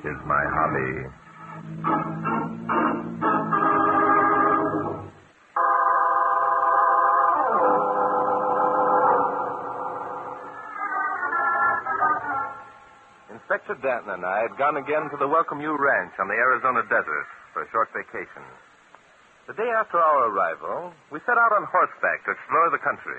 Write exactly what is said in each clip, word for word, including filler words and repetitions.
is my hobby. Inspector Danton and I had gone again to the Welcome You Ranch on the Arizona desert for a short vacation. The day after our arrival, we set out on horseback to explore the country.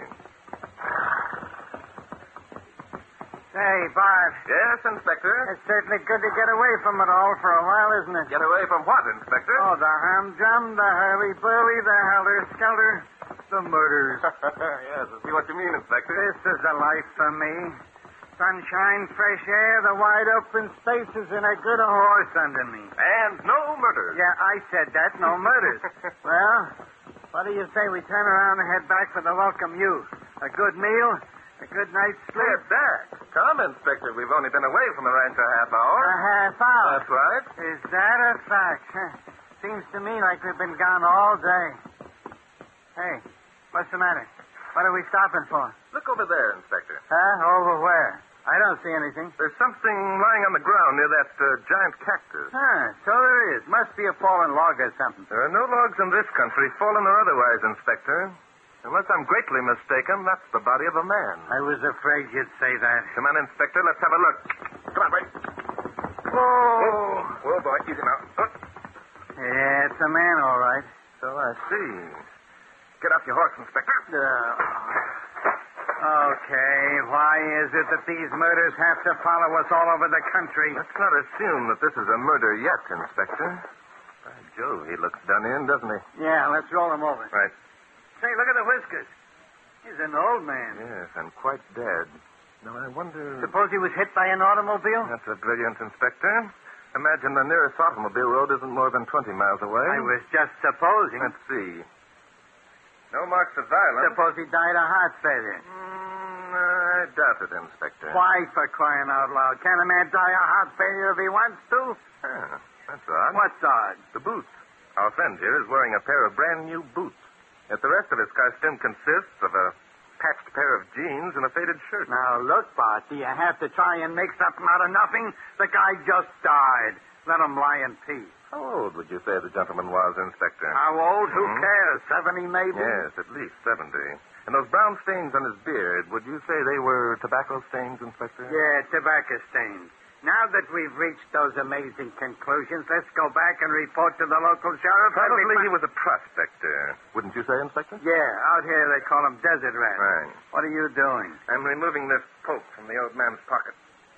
Hey, Bart. Yes, Inspector? It's certainly good to get away from it all for a while, isn't it? Get away from what, Inspector? Oh, the humdrum, the hurly-burly, the helter-skelter, the murders. Yes, I see what you mean, Inspector. This is the life for me. Sunshine, fresh air, the wide open spaces, and a good horse under me. And no murders. Yeah, I said that, no murders. Well, what do you say we turn around and head back for the Welcome You? A good meal, a good night's sleep. Head back. Come, Inspector. We've only been away from the ranch a half hour. A half hour? That's right. Is that a fact? Seems to me like we've been gone all day. Hey, what's the matter? What are we stopping for? Look over there, Inspector. Huh? Over where? I don't see anything. There's something lying on the ground near that uh, giant cactus. Huh, so there is. Must be a fallen log or something. There are no logs in this country, fallen or otherwise, Inspector. Unless I'm greatly mistaken, that's the body of a man. I was afraid you'd say that. Come on, Inspector. Let's have a look. Come on, boy. Whoa. Oh, oh boy. Easy now. Oh. Yeah, it's a man, all right. So I see. Get off your horse, Inspector. Uh, okay, why is it that these murders have to follow us all over the country? Let's not assume that this is a murder yet, Inspector. By Jove, he looks done in, doesn't he? Yeah, let's roll him over. Right. Say, look at the whiskers. He's an old man. Yes, and quite dead. Now, I wonder... Suppose he was hit by an automobile? That's a brilliant, Inspector. Imagine the nearest automobile road isn't more than twenty miles away. I was just supposing. Let's see. No marks of violence. Suppose he died of heart failure. Mm, I doubt it, Inspector. Why, for crying out loud? Can a man die of heart failure if he wants to? Ah, that's odd. What's odd? The boots. Our friend here is wearing a pair of brand new boots. Yet the rest of his costume consists of a patched pair of jeans and a faded shirt. Now, look, Bart, do you have to try and make something out of nothing? The guy just died. Let him lie in peace. How old would you say the gentleman was, Inspector? How old? Who Hmm? cares? Seventy, maybe? Yes, at least seventy. And those brown stains on his beard, would you say they were tobacco stains, Inspector? Yeah, tobacco stains. Now that we've reached those amazing conclusions, let's go back and report to the local sheriff. Probably he was a prospector. Wouldn't you say, Inspector? Yeah, out here they call him desert rat. Right. What are you doing? I'm removing this poke from the old man's pocket.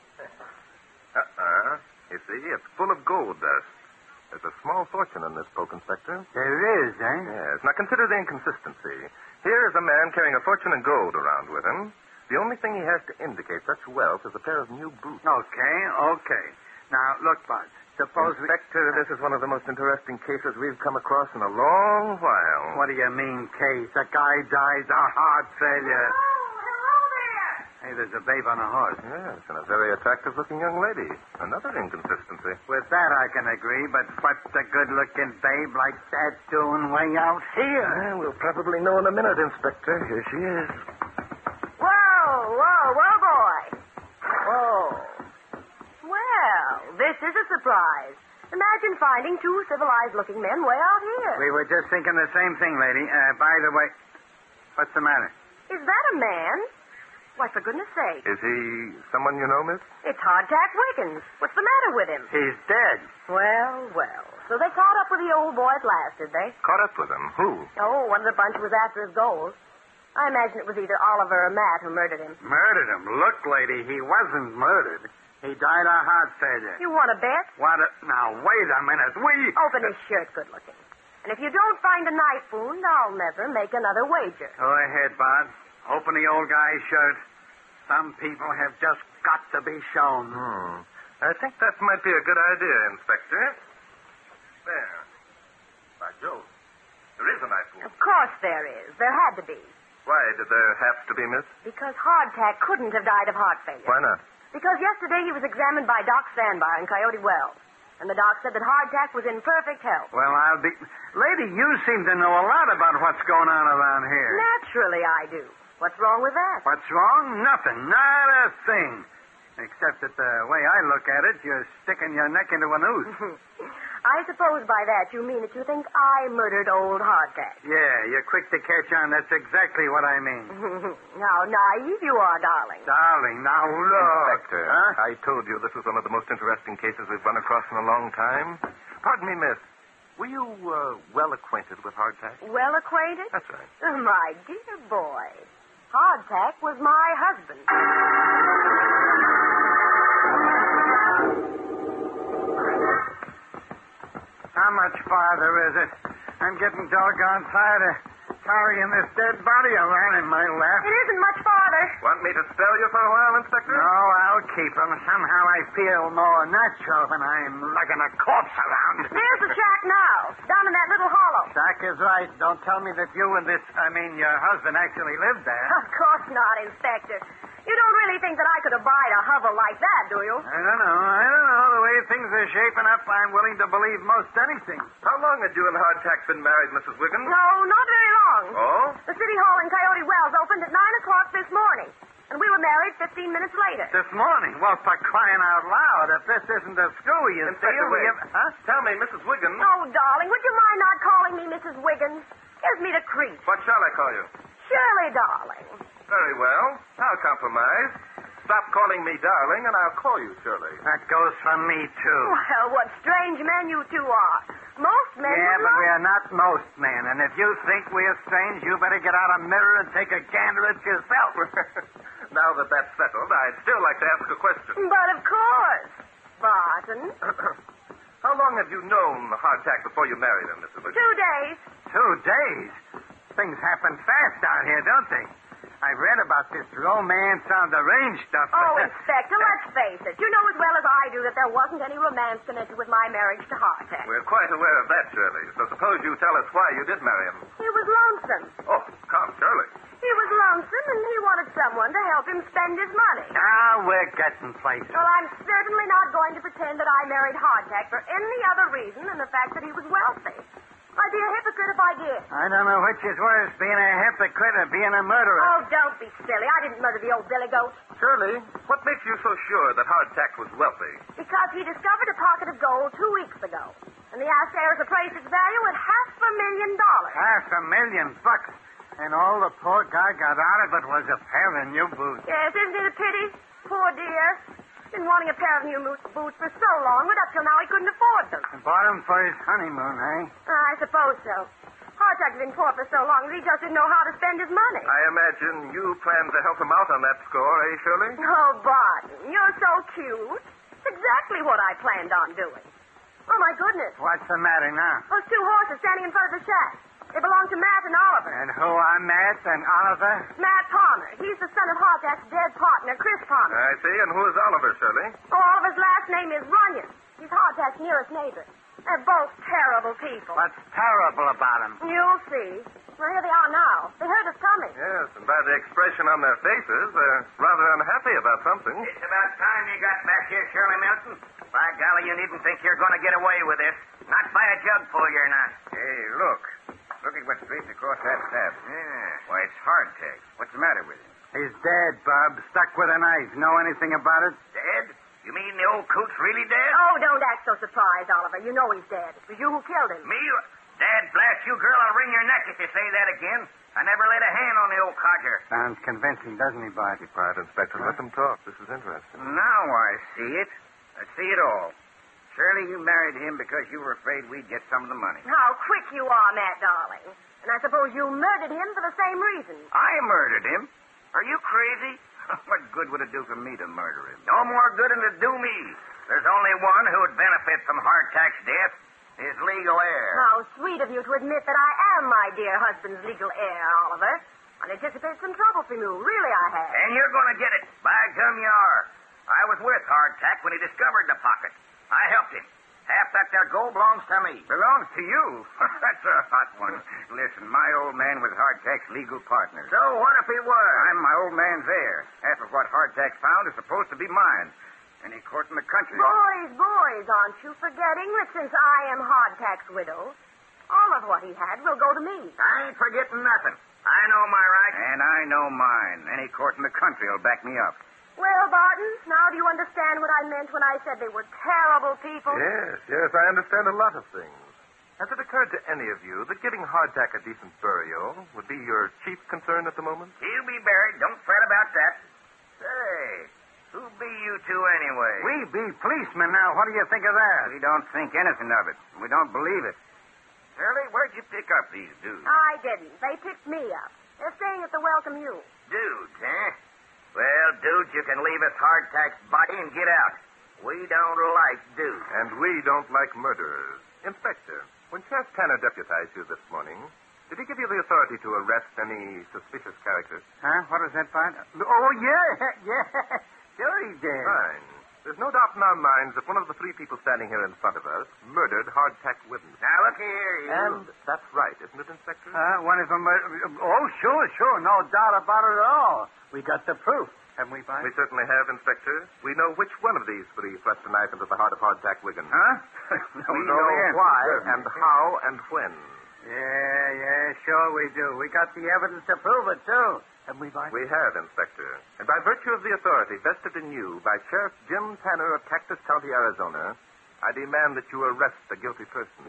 Uh-uh. You see, it's full of gold dust. There's a small fortune in this poke, Inspector. There is, eh? Yes. Now consider the inconsistency. Here is a man carrying a fortune in gold around with him. The only thing he has to indicate such wealth is a pair of new boots. Okay, okay. Now, look, Bud. Suppose Inspector, we... this is one of the most interesting cases we've come across in a long while. What do you mean, case? A guy dies of heart failure. Hello, hello there. Hey, there's a babe on a horse. Yes, and a very attractive-looking young lady. Another inconsistency. With that, I can agree, but what's a good-looking babe like that doing way out here? Well, we'll probably know in a minute, Inspector. Here she is. Whoa, whoa, whoa, boy. Whoa. Well, this is a surprise. Imagine finding two civilized-looking men way out here. We were just thinking the same thing, lady. Uh, by the way, what's the matter? Is that a man? Why, for goodness sake. Is he someone you know, miss? It's Hardtack Wiggins. What's the matter with him? He's dead. Well, well. So they caught up with the old boy at last, did they? Caught up with him? Who? Oh, one of the bunch was after his gold. I imagine it was either Oliver or Matt who murdered him. Murdered him? Look, lady, he wasn't murdered. He died of heart failure. You want to bet? What? A... Now, wait a minute. We... Open his shirt, good looking. And if you don't find a knife wound, I'll never make another wager. Go ahead, Bud. Open the old guy's shirt. Some people have just got to be shown. Hmm. I think that might be a good idea, Inspector. There. By Jove. There is a knife wound. Of course there is. There had to be. Why did there have to be, miss? Because Hardtack couldn't have died of heart failure. Why not? Because yesterday he was examined by Doc Sandbar in Coyote Wells. And the doc said that Hardtack was in perfect health. Well, I'll be... Lady, you seem to know a lot about what's going on around here. Naturally I do. What's wrong with that? What's wrong? Nothing. Not a thing. Except that the way I look at it, you're sticking your neck into a noose. I suppose by that you mean that you think I murdered old Hardtack. Yeah, you're quick to catch on. That's exactly what I mean. How naive you are, darling. Darling, now look. Inspector, Huh? I told you this was one of the most interesting cases we've run across in a long time. Pardon me, miss. Were you uh, well acquainted with Hardtack? Well acquainted? That's right. Oh, my dear boy. Hardtack was my husband. How much farther is it? I'm getting doggone tired of carrying this dead body around in my lap. It isn't much farther. Want me to spell you for a while, Inspector? No, I'll keep him. Somehow I feel more natural when I'm lugging a corpse around. There's the shack now, down in that little hollow. Doc is right. Don't tell me that you and this, I mean, your husband actually lived there. Of course not, Inspector. You don't really think that I could abide a hovel like that, do you? I don't know. I don't know. The way things are shaping up, I'm willing to believe most anything. How long had you and Hardtack been married, Missus Wiggins? No, not very long. Oh? The City Hall in Coyote Wells opened at nine o'clock this morning, and we were married fifteen minutes later. This morning? Well, for crying out loud, if this isn't a screw, you Inspector, see, we wait. have... Huh? Tell me, Missus Wiggins. Oh, darling, would you mind not calling me Missus Wiggins? Gives me the creeps. What shall I call you? Shirley, darling. Very well. I'll compromise. Stop calling me darling, and I'll call you Shirley. That goes for me, too. Well, what strange men you two are. Most men Yeah, would but love- we are not most men. And if you think we're strange, you better get out a mirror and take a gander at yourself. Now that that's settled, I'd still like to ask a question. But of course. Barton. How long have you known Hardtack before you married him, Missus Wiggins? Two days. Two days? Things happen fast out here, don't they? I read about this romance on the range stuff. Oh, Inspector, let's face it. You know as well as I do that there wasn't any romance connected with my marriage to Hardtack. We're quite aware of that, Shirley. So suppose you tell us why you did marry him. He was lonesome. Oh, come, Shirley. He was lonesome, and he wanted someone to help him spend his money. Ah, we're getting places. Well, I'm certainly not going to pretend that I married Hardtack for any other reason than the fact that he was wealthy. I'd be a hypocrite if I did. I don't know which is worse, being a hypocrite or being a murderer. Oh, don't be silly. I didn't murder the old billy goat. Shirley, what makes you so sure that Hardtack was wealthy? Because he discovered a pocket of gold two weeks ago. And the Ashtars appraised its value at half a million dollars. Half a million bucks. And all the poor guy got out of it was a pair of new boots. Yes, isn't it a pity? Poor dear. Been wanting a pair of new mo- boots for so long, but up till now he couldn't afford them. And bought him for his honeymoon, eh? I suppose so. Hardtack had been poor for so long that he just didn't know how to spend his money. I imagine you plan to help him out on that score, eh, Shirley? Oh, Barton, you're so cute. It's exactly what I planned on doing. Oh, my goodness. What's the matter now? Those two horses standing in front of the shack. They belong to Matt and Oliver. And who are Matt and Oliver? Matt Palmer. He's the son of Hardtack's dead partner, Chris Palmer. I see. And who is Oliver, Shirley? Oh, Oliver's last name is Runyon. He's Hardtack's nearest neighbor. They're both terrible people. What's terrible about him? You'll see. Well, here they are now. They heard us coming. Yes, and by the expression on their faces, they're rather unhappy about something. It's about time you got back here, Shirley Milton. By golly, you needn't think you're going to get away with this. Not by a jugful, you're not. Hey, look. Look at what's traced across that tab. Yeah. Why, it's Hardtack. What's the matter with him? He's dead, Bob. Stuck with a knife. Know anything about it? Dead? You mean the old coot's really dead? Oh, don't act so surprised, Oliver. You know he's dead. It was you who killed him. Me? Dad blast you, girl. I'll wring your neck if you say that again. I never laid a hand on the old codger. Sounds convincing, doesn't he, Bart? Be quiet, Inspector. Let them talk. This is interesting. Now I see it. I see it all. Shirley, you married him because you were afraid we'd get some of the money. How quick you are, Matt, darling. And I suppose you murdered him for the same reason. I murdered him? Are you crazy? What good would it do for me to murder him? No more good than it do me. There's only one who would benefit from Hardtack's death. His legal heir. How sweet of you to admit that I am my dear husband's legal heir, Oliver. I anticipated some trouble from you. Really, I have. And you're going to get it. By gum, you are. I was with Hardtack when he discovered the pocket. I helped him. Half that there gold belongs to me. Belongs to you? That's a hot one. Listen, my old man was Hardtack's legal partner. So what if he was? I'm my old man's heir. Half of what Hardtack found is supposed to be mine. Any court in the country. Boys, boys, aren't you forgetting that since I am Hardtack's widow, all of what he had will go to me? I ain't forgetting nothing. I know my rights. And I know mine. Any court in the country will back me up. Well, Barton, now do you understand what I meant when I said they were terrible people? Yes, yes, I understand a lot of things. Has it occurred to any of you that giving hardtack a decent burial would be your chief concern at the moment? He'll be buried. Don't fret about that. Say, who be you two anyway? We be policemen now. What do you think of that? We don't think anything of it. We don't believe it. Shirley, where'd you pick up these dudes? I didn't. They picked me up. They're staying at the Welcome U. Dudes, huh? Well, dudes, you can leave us hardtack's body and get out. We don't like dudes. And we don't like murderers. Inspector, when Sheriff Tanner deputized you this morning, did he give you the authority to arrest any suspicious characters? Huh? What is that, Bart? Oh, yeah, yeah. Sure he did. Fine. There's no doubt in our minds that one of the three people standing here in front of us murdered Hardtack Whitten. Now, look here, you. And that's right, isn't it, Inspector? Uh, one of them. Uh, oh, sure, sure. No doubt about it at all. We got the proof, haven't we, Bart? We certainly have, Inspector. We know which one of these three thrust a knife into the heart of Hardtack Wiggin. Huh? we know why and how and when. Yeah, yeah, sure we do. We got the evidence to prove it, too. Haven't we, Bart? We have, Inspector. And by virtue of the authority vested in you by Sheriff Jim Tanner of Cactus County, Arizona, I demand that you arrest the guilty person.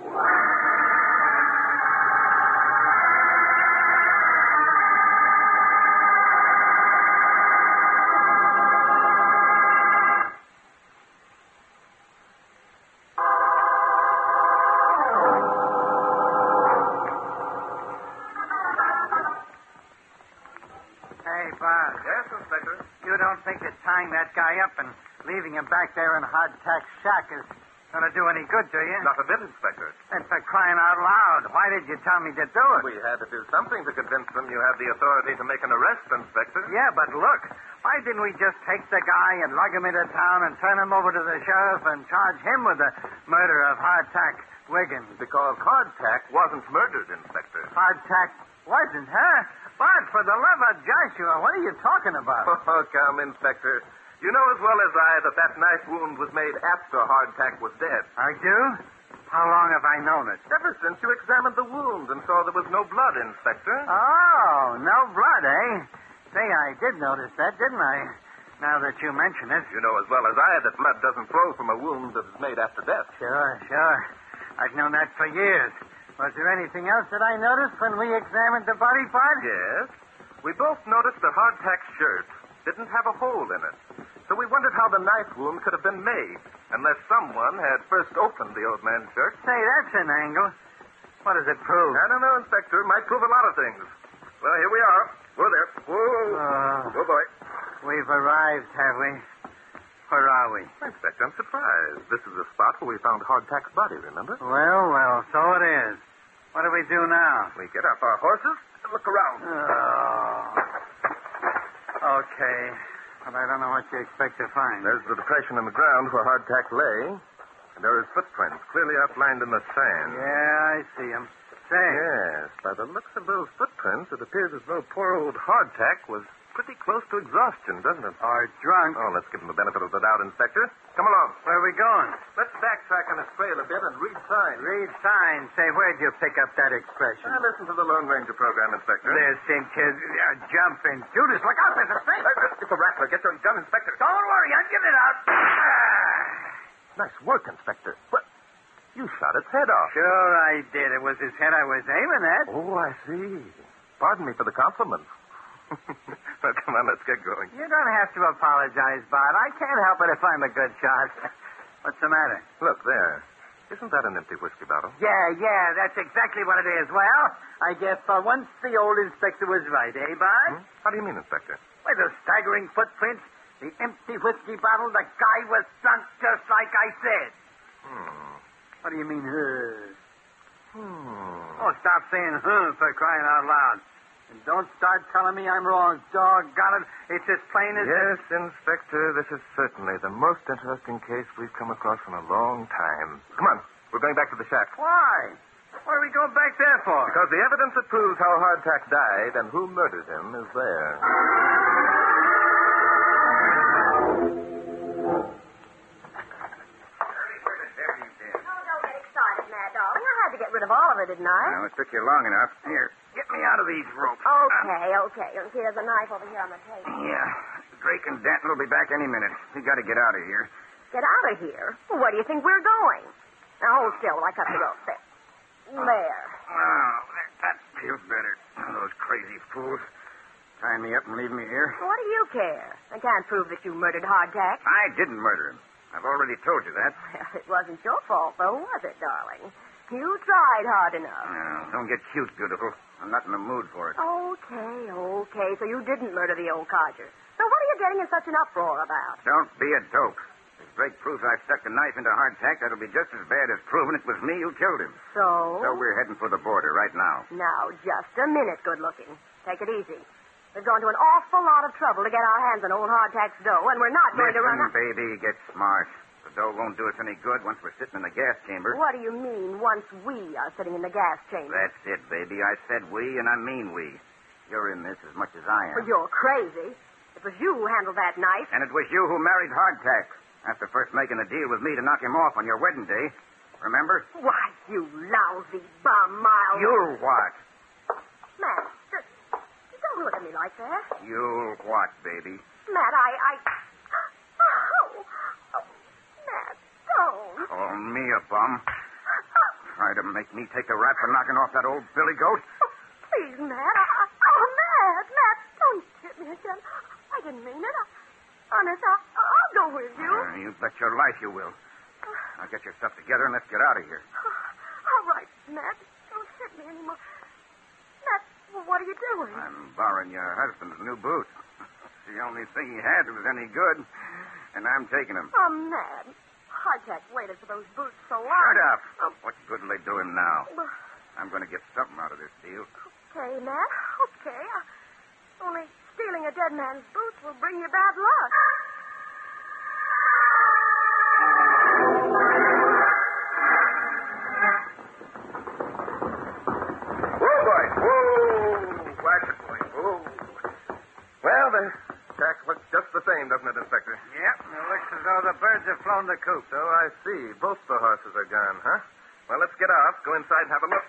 Tying that guy up and leaving him back there in Hardtack's shack is going to do any good, do you? Not a bit, Inspector. And for crying out loud, why did you tell me to do it? We had to do something to convince them you had the authority to make an arrest, Inspector. Yeah, but look, why didn't we just take the guy and lug him into town and turn him over to the sheriff and charge him with the murder of Hardtack Wiggins? Because Hardtack wasn't murdered, Inspector. Hardtack wasn't, huh? But for the love of Joshua, what are you talking about? Oh, come, Inspector. You know as well as I that that knife wound was made after Hardtack was dead. I do? How long have I known it? Ever since you examined the wound and saw there was no blood, Inspector. Oh, no blood, eh? Say, I did notice that, didn't I? Now that you mention it. You know as well as I that blood doesn't flow from a wound that is made after death. Sure, sure. I've known that for years. Was there anything else that I noticed when we examined the body part? Yes. We both noticed that Hardtack's shirt didn't have a hole in it. So we wondered how the knife wound could have been made, unless someone had first opened the old man's shirt. Say, that's an angle. What does it prove? I don't know, Inspector. It might prove a lot of things. Well, here we are. Whoa there. Whoa. Uh, Whoa, boy. We've arrived, have we? Where are we? Inspector, I'm surprised. This is the spot where we found Hardtack's body, remember? Well, well, so it is. What do we do now? We get off our horses and look around. Oh. Okay. But I don't know what you expect to find. There's the depression in the ground where Hardtack lay, and there are his footprints clearly outlined in the sand. Yeah, I see him. Say. Yes, by the looks of those footprints, it appears as though poor old Hardtack was pretty close to exhaustion, doesn't it? Or drunk. Oh, let's give him the benefit of the doubt, Inspector. Come along. Where are we going? Let's backtrack on his trail a bit and read signs. Read signs. Say, where'd you pick up that expression? I listened to the Lone Ranger program, Inspector. There's Sinclair uh, jumping. Judas, look out. There's a snake. Uh, It's a rattler. Get your gun, Inspector. Don't worry. I'll get it out. Nice work, Inspector. What? You shot its head off. Sure I did. It was his head I was aiming at. Oh, I see. Pardon me for the compliment. Well, come on, let's get going. You don't have to apologize, Bart. I can't help it if I'm a good shot. What's the matter? Look, there. Isn't that an empty whiskey bottle? Yeah, yeah, that's exactly what it is. Well, I guess for once the old inspector was right, eh, Bart? Hmm? How do you mean, Inspector? With the staggering footprints, the empty whiskey bottle, the guy was drunk just like I said. Hmm. What do you mean, huh? Hmm. Oh, stop saying huh for crying out loud. And don't start telling me I'm wrong. Doggone it. It's as plain as... Yes, Inspector, this is certainly the most interesting case we've come across in a long time. Come on. We're going back to the shack. Why? What are we going back there for? Because the evidence that proves how Hardtack died and who murdered him is there. Oh, don't get excited, Mad Dog. I had to get rid of all of it, didn't I? Well, it took you long enough. Here, get me out of these ropes. Okay, okay. Look, here's a knife over here on the table. Yeah. Drake and Danton will be back any minute. We got to get out of here. Get out of here? Where do you think we're going? Now, hold still while I cut the rope. There. There. Oh, that feels better. Those crazy fools. Tying me up and leaving me here. What do you care? I can't prove that you murdered Hardtack. I didn't murder him. I've already told you that. Well, it wasn't your fault, though, was it, darling? You tried hard enough. No, don't get cute, beautiful. I'm not in the mood for it. Okay, okay. So you didn't murder the old codger. So what are you getting in such an uproar about? Don't be a dope. If Drake proves I stuck a knife into Hardtack, that'll be just as bad as proving it was me who killed him. So? So we're heading for the border right now. Now, just a minute, good looking. Take it easy. We've gone to an awful lot of trouble to get our hands on old Hardtack's dough, and we're not going Listen, to run up... baby, get smart. The dough won't do us any good once we're sitting in the gas chamber. What do you mean, once we are sitting in the gas chamber? That's it, baby. I said we, and I mean we. You're in this as much as I am. Well, you're crazy. It was you who handled that knife. And it was you who married Hardtack after first making a deal with me to knock him off on your wedding day. Remember? Why, you lousy bum, Miles. You'll what? Matt, just, don't look at me like that. You'll what, baby? Matt, I... I... Oh, oh, Matt, don't. Call me a bum. Try to make me take the rap for knocking off that old billy goat. Oh, please, Matt. I, oh, Matt, Matt, don't hit me again. I didn't mean it. I, honest, I, I'll go with you. Uh, you bet your life you will. Now get your stuff together and let's get out of here. All right, Matt. Don't hit me anymore. Matt, well, what are you doing? I'm borrowing your husband's new boots. It's the only thing he had that was any good, and I'm taking them. I'm mad. Hardtack waited for those boots so long. Shut up. Oh. What good will they do him now? Well, I'm going to get something out of this deal. okay, Matt. Okay. Uh, only stealing a dead man's boots will bring you bad luck. Whoa, boy. Whoa. Watch it, boy. Whoa. Well, the shack looks just the same, doesn't it, Inspector? Yep, it looks as though the birds have flown the coop. So I see. Both the horses are gone, huh? Well, let's get off, go inside and have a look.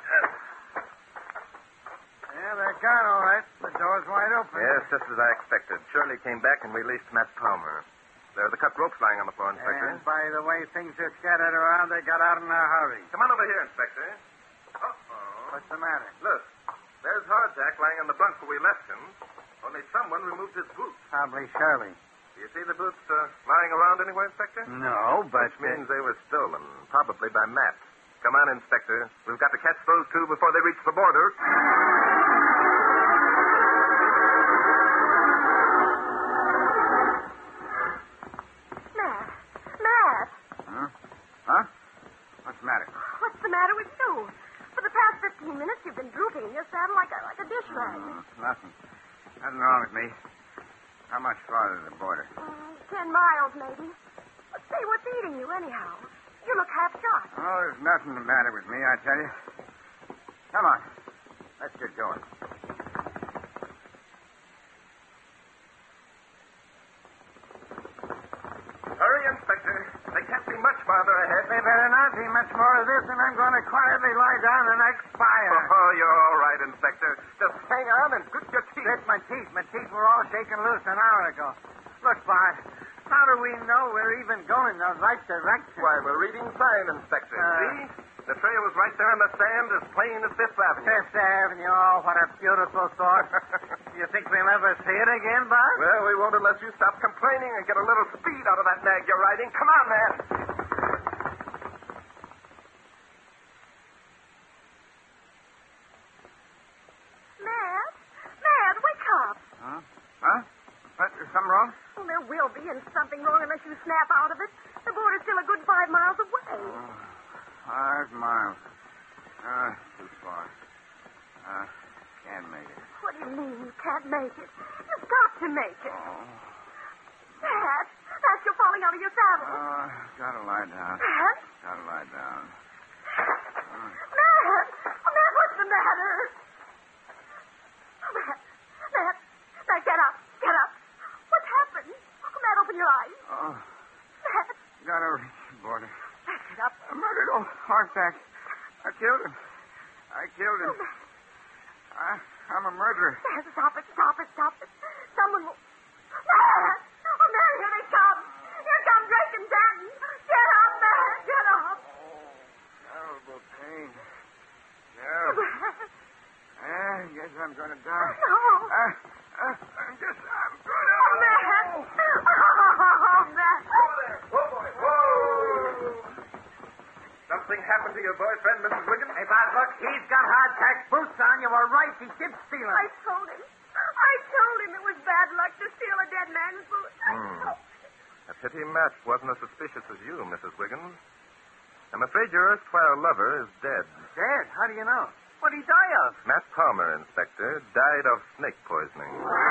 Yeah, they're gone, all right. The door's wide open. Yes, just as I expected. Shirley came back and released Matt Palmer. There are the cut ropes lying on the floor, Inspector. And by the way things are scattered around, they got out in a hurry. Come on over here, Inspector. Uh-oh. What's the matter? Look, there's Hardtack lying on the bunk where we left him. Only someone removed his boots. Probably Shirley. Do you see the boots uh, lying around anywhere, Inspector? No, but... Which means they were stolen, probably by Matt. Come on, Inspector. We've got to catch those two before they reach the border. Matt. Matt. Huh? Huh? What's the matter? What's the matter with you? For the past fifteen minutes, you've been drooping in your saddle like a, like a dish rag. Uh, nothing. Nothing wrong with me. How much farther to the border? Uh, ten miles, maybe. But say, what's eating you, anyhow? You look half shot. Oh, there's nothing the matter with me, I tell you. Come on. Let's get going. Hurry, Inspector. They can't be much farther ahead. They better not see much more of this, and I'm going to quietly lie down the next fire. Oh, you're all right, Inspector. Just hang on and grit your teeth. Grit my teeth. My teeth were all shaken loose an hour ago. Look, Bart, how do we know we're even going the right direction? Why, we're reading sign, Inspector. Uh, See? The trail is right there in the sand, as plain as Fifth Avenue. Fifth Avenue, oh, what a beautiful thought. You think we'll ever see it again, Bart? Well, we won't unless you stop complaining and get a little speed out of that nag you're riding. Come on, man. Matt? Matt, wake up. Huh? Huh? What? Is something wrong? Well, there will be, and something wrong unless you snap out of it. The border's still a good five miles away. Oh, five miles. Uh, too far. Uh, can't make it. What do you mean you can't make it? You've got to make it. Oh, Matt, Matt, you're falling out of your saddle. uh, gotta lie down. Matt? Gotta lie down. Matt! Oh, Matt, what's the matter? Oh, Matt, Matt, Matt, get up, get up. What's happened? Oh, Matt, open your eyes. Oh, Matt, gotta reach the border. Matt, get up. I murdered old Hardtack. I killed him. I killed him. Oh, Matt. I, I'm a murderer. Matt, stop it, stop it, stop it. Someone will... Matt! Uh, No. uh, uh, I'm just, I'm good. Oh, Matt. Oh, Matt. Whoa, boy, whoa! Something happened to your boyfriend, Missus Wiggins? Hey, Bob, look, he's got hardtack boots on. You were right. He did steal them. I told him. I told him it was bad luck to steal a dead man's boots. I Hmm. told him. A pity Matt wasn't as suspicious as you, Missus Wiggins. I'm afraid your erstwhile lover is dead. Dead? How do you know? What'd he die of? Matt Palmer, Inspector, died of snake poisoning.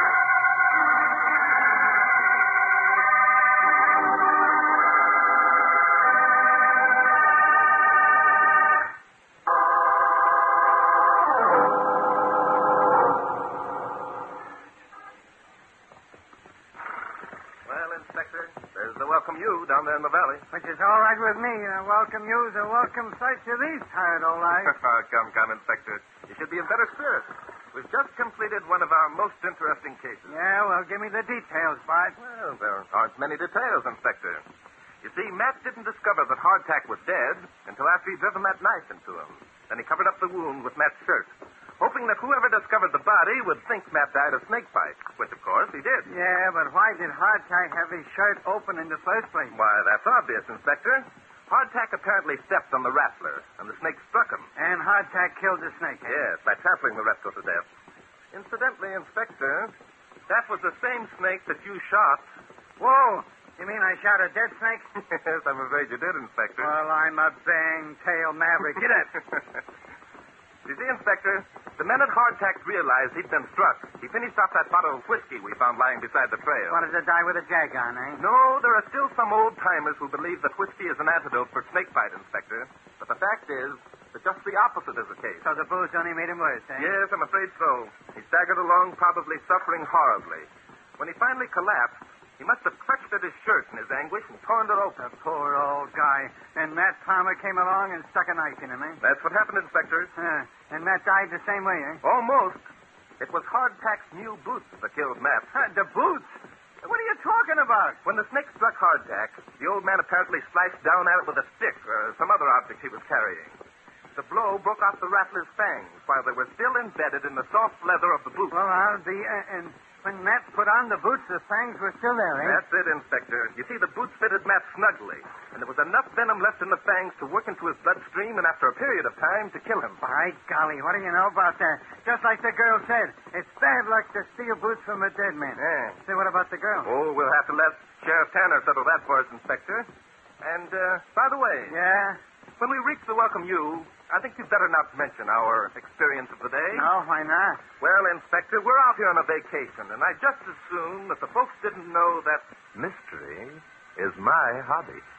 Well, Inspector, there's the welcome you down there in the valley. Which is all right with me. A welcome you's a welcome sight to these tired old eyes. come, come, Inspector. You should be in better spirits. We've just completed one of our most interesting cases. Yeah, well, give me the details, Bart. Well, there aren't many details, Inspector. You see, Matt didn't discover that Hardtack was dead until after he'd driven that knife into him. Then he covered up the wound with Matt's shirt, hoping that whoever discovered the body would think Matt died of snake bite, which, of course, he did. Yeah, but why did Hardtack have his shirt open in the first place? Why, that's obvious, Inspector. Hardtack apparently stepped on the rattler, and the snake struck him. And Hardtack killed the snake. eh? Yes, by trampling the rascal to death. Incidentally, Inspector, that was the same snake that you shot. Whoa! You mean I shot a dead snake? Yes, I'm afraid you did, Inspector. Well, I'm a bang-tail maverick. Get it! You see, Inspector, the men at Hardtack realized he'd been struck. He finished off that bottle of whiskey we found lying beside the trail. Wanted to die with a jag on, eh? No, there are still some old-timers who believe that whiskey is an antidote for snakebite, Inspector. But the fact is that just the opposite is the case. So the booze only made him worse, eh? Yes, I'm afraid so. He staggered along, probably suffering horribly. When he finally collapsed, he must have clutched at his shirt in his anguish and torn it open. The poor old guy. And Matt Palmer came along and stuck a knife in him, eh? That's what happened, Inspector. Uh, and Matt died the same way, eh? Almost. It was Hardtack's new boots that killed Matt. Huh, the boots? What are you talking about? When the snake struck Hardtack, the old man apparently slashed down at it with a stick or some other object he was carrying. The blow broke off the rattler's fangs while they were still embedded in the soft leather of the boot. Well, I'll be... Uh, and when Matt put on the boots, the fangs were still there, eh? That's it, Inspector. You see, the boots fitted Matt snugly, and there was enough venom left in the fangs to work into his bloodstream and after a period of time to kill him. By golly, what do you know about that? Just like the girl said, it's bad luck to steal boots from a dead man. Yeah. Say, what about the girl? Oh, we'll have to let Sheriff Tanner settle that for us, Inspector. And, uh, by the way, Yeah? when we reach the welcome you, I think you'd better not mention our experience of the day. No, why not? Well, Inspector, we're out here on a vacation, and I just assume that the folks didn't know that mystery is my hobby.